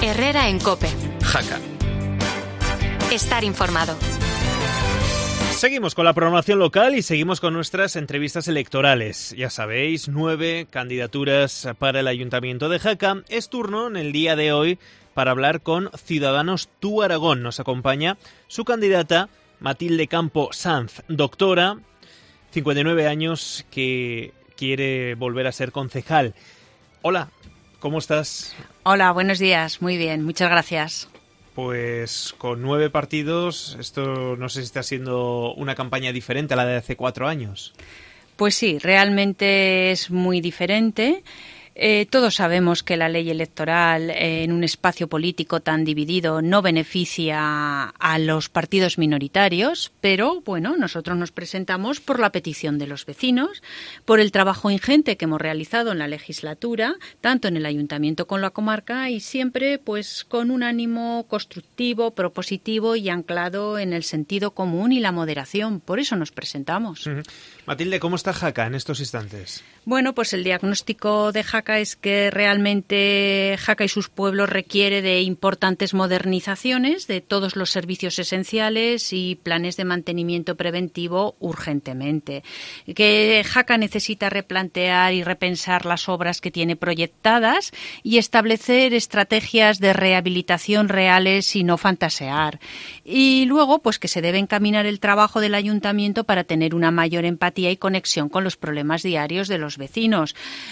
Herrera en COPE. Jaca. Estar informado. Seguimos con la programación local y seguimos con nuestras entrevistas electorales. Ya sabéis, 9 candidaturas para el Ayuntamiento de Jaca. Es turno en el día de hoy para hablar con Ciudadanos Tú Aragón. Nos acompaña su candidata Matilde Campo Sanz, doctora, 59 años, que quiere volver a ser concejal. Hola, ¿cómo estás? Hola, buenos días. Muy bien, muchas gracias. Pues con 9 partidos, esto no sé si está siendo una campaña diferente a la de hace 4 años. Pues sí, realmente es muy diferente. Todos sabemos que la ley electoral en un espacio político tan dividido no beneficia a los partidos minoritarios, pero bueno, nosotros nos presentamos por la petición de los vecinos, por el trabajo ingente que hemos realizado en la legislatura, tanto en el ayuntamiento como en la comarca, y siempre pues con un ánimo constructivo, propositivo y anclado en el sentido común y la moderación. Por eso nos presentamos. Uh-huh. Matilde, ¿cómo está Jaca en estos instantes? Bueno, pues el diagnóstico de Jaca es que realmente Jaca y sus pueblos requiere de importantes modernizaciones de todos los servicios esenciales y planes de mantenimiento preventivo urgentemente. Que Jaca necesita replantear y repensar las obras que tiene proyectadas y establecer estrategias de rehabilitación reales y no fantasear. Y luego, pues que se debe encaminar el trabajo del ayuntamiento para tener una mayor empatía y conexión con los problemas diarios de los vecinos.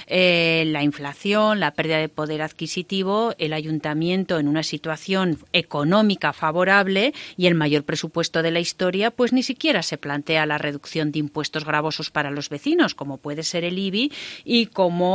La inflación, la pérdida de poder adquisitivo, el ayuntamiento en una situación económica favorable y el mayor presupuesto de la historia, pues ni siquiera se plantea la reducción de impuestos gravosos para los vecinos, como puede ser el IBI, y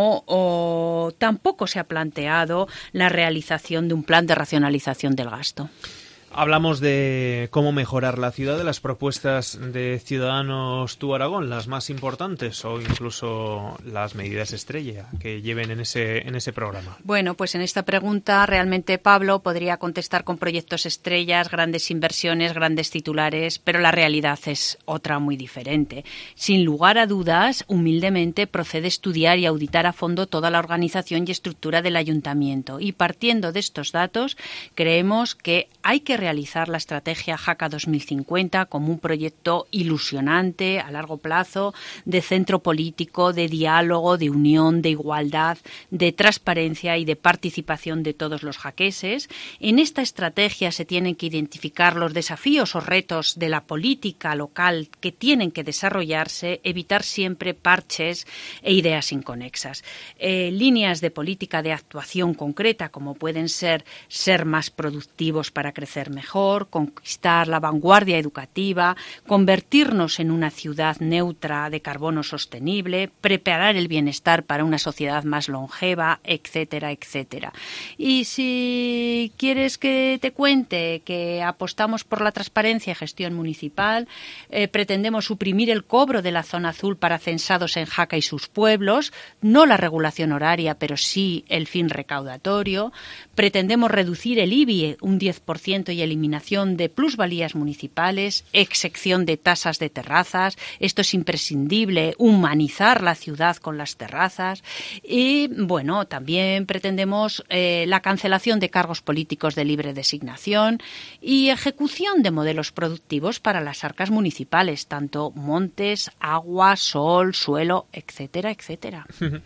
como tampoco se ha planteado la realización de un plan de racionalización del gasto. Hablamos de cómo mejorar la ciudad, de las propuestas de Ciudadanos Tú Aragón, las más importantes o incluso las medidas estrella que lleven en ese programa. Bueno, pues en esta pregunta realmente Pablo podría contestar con proyectos estrellas, grandes inversiones, grandes titulares, pero la realidad es otra muy diferente. Sin lugar a dudas, humildemente procede estudiar y auditar a fondo toda la organización y estructura del ayuntamiento y partiendo de estos datos creemos que hay que realizar la estrategia Jaca 2050 como un proyecto ilusionante a largo plazo de centro político, de diálogo, de unión, de igualdad, de transparencia y de participación de todos los jaqueses. En esta estrategia se tienen que identificar los desafíos o retos de la política local que tienen que desarrollarse, evitar siempre parches e ideas inconexas. Líneas de política de actuación concreta como pueden ser más productivos para crecer mejor, conquistar la vanguardia educativa, convertirnos en una ciudad neutra de carbono sostenible, preparar el bienestar para una sociedad más longeva, etcétera, etcétera. Y si quieres que te cuente que apostamos por la transparencia y gestión municipal, pretendemos suprimir el cobro de la zona azul para censados en Jaca y sus pueblos, no la regulación horaria, pero sí el fin recaudatorio. Pretendemos reducir el IBI un 10% y eliminación de plusvalías municipales, excepción de tasas de terrazas. Esto es imprescindible, humanizar la ciudad con las terrazas. Y, bueno, también pretendemos la cancelación de cargos políticos de libre designación y ejecución de modelos productivos para las arcas municipales, tanto montes, agua, sol, suelo, etcétera, etcétera.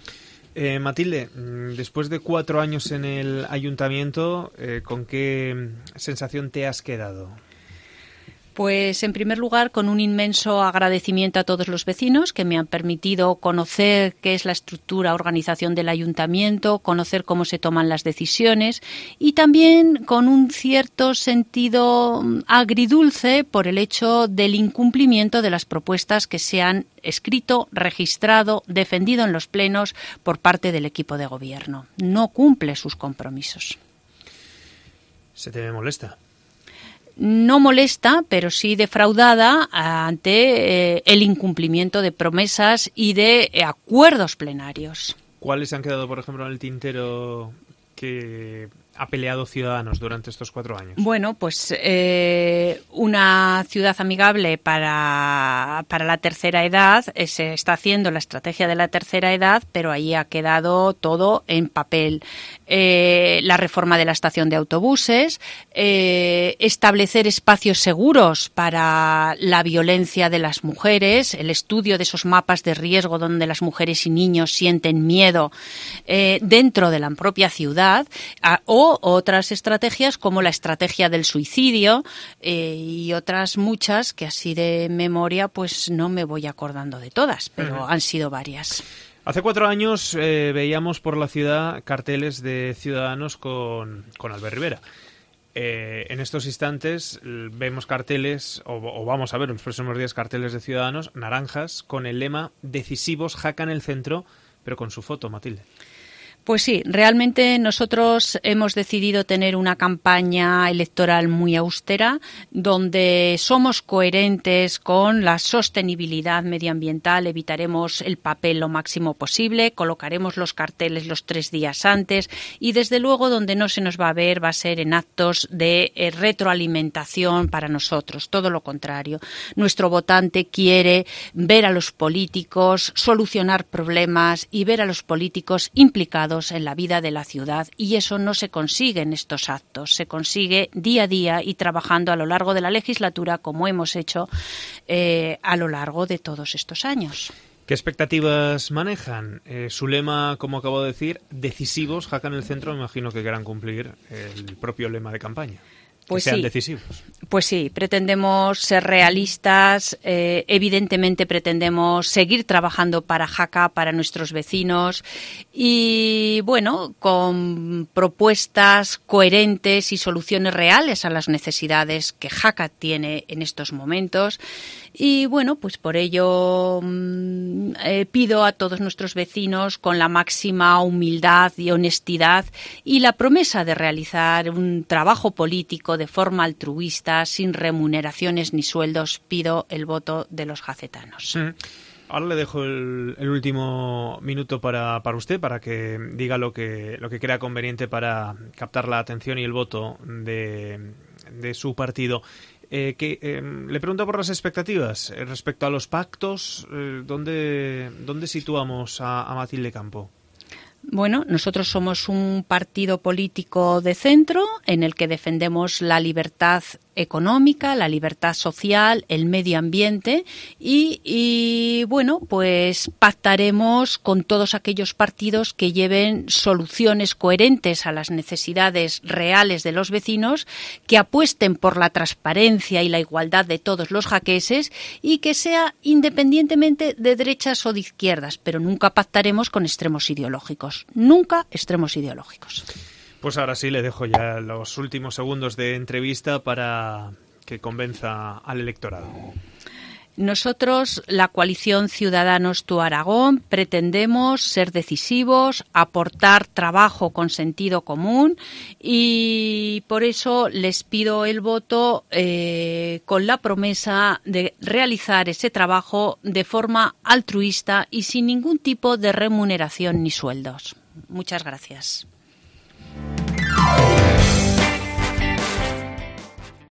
Matilde, después de 4 años en el ayuntamiento, ¿con qué sensación te has quedado? Pues, en primer lugar, con un inmenso agradecimiento a todos los vecinos que me han permitido conocer qué es la estructura, organización del ayuntamiento, conocer cómo se toman las decisiones y también con un cierto sentido agridulce por el hecho del incumplimiento de las propuestas que se han escrito, registrado, defendido en los plenos por parte del equipo de gobierno. No cumple sus compromisos. ¿Se te molesta? No molesta, pero sí defraudada ante el incumplimiento de promesas y de acuerdos plenarios. ¿Cuáles se han quedado, por ejemplo, en el tintero que ha peleado Ciudadanos durante estos 4 años? Bueno, pues una ciudad amigable para la tercera edad, se está haciendo la estrategia de la tercera edad, pero ahí ha quedado todo en papel. La reforma de la estación de autobuses, establecer espacios seguros para la violencia de las mujeres, el estudio de esos mapas de riesgo donde las mujeres y niños sienten miedo dentro de la propia ciudad, o otras estrategias como la estrategia del suicidio y otras muchas que así de memoria pues no me voy acordando de todas, pero han sido varias. Hace 4 años veíamos por la ciudad carteles de Ciudadanos con Albert Rivera. En estos instantes vemos carteles, o vamos a ver en los próximos días carteles de Ciudadanos, naranjas, con el lema "Decisivos, Jaca en el centro", pero con su foto, Matilde. Pues sí, realmente nosotros hemos decidido tener una campaña electoral muy austera, donde somos coherentes con la sostenibilidad medioambiental, evitaremos el papel lo máximo posible, colocaremos los carteles los 3 días antes y desde luego donde no se nos va a ver va a ser en actos de retroalimentación para nosotros, todo lo contrario. Nuestro votante quiere ver a los políticos solucionar problemas y ver a los políticos implicados en la vida de la ciudad, y eso no se consigue en estos actos, se consigue día a día y trabajando a lo largo de la legislatura como hemos hecho a lo largo de todos estos años. ¿Qué expectativas manejan? Su lema, como acabo de decir, decisivos, Jaca en el centro, me imagino que querrán cumplir el propio lema de campaña. Pues que sean sí, decisivos. Pues sí, pretendemos ser realistas, evidentemente pretendemos seguir trabajando para Jaca, para nuestros vecinos y, bueno, con propuestas coherentes y soluciones reales a las necesidades que Jaca tiene en estos momentos. Y, bueno, pues por ello pido a todos nuestros vecinos con la máxima humildad y honestidad y la promesa de realizar un trabajo político de forma altruista, sin remuneraciones ni sueldos, pido el voto de los jacetanos. Ahora le dejo el último minuto para usted, para que diga lo que crea conveniente para captar la atención y el voto de su partido. Le pregunto por las expectativas respecto a los pactos. ¿Dónde situamos a Matilde Campo? Bueno, nosotros somos un partido político de centro en el que defendemos la libertad económica, la libertad social, el medio ambiente y bueno, pues pactaremos con todos aquellos partidos que lleven soluciones coherentes a las necesidades reales de los vecinos, que apuesten por la transparencia y la igualdad de todos los jaqueses y que sea independientemente de derechas o de izquierdas, pero nunca pactaremos con extremos ideológicos, nunca extremos ideológicos. Pues ahora sí le dejo ya los últimos segundos de entrevista para que convenza al electorado. Nosotros, la coalición Ciudadanos Tu Aragón, pretendemos ser decisivos, aportar trabajo con sentido común y por eso les pido el voto con la promesa de realizar ese trabajo de forma altruista y sin ningún tipo de remuneración ni sueldos. Muchas gracias.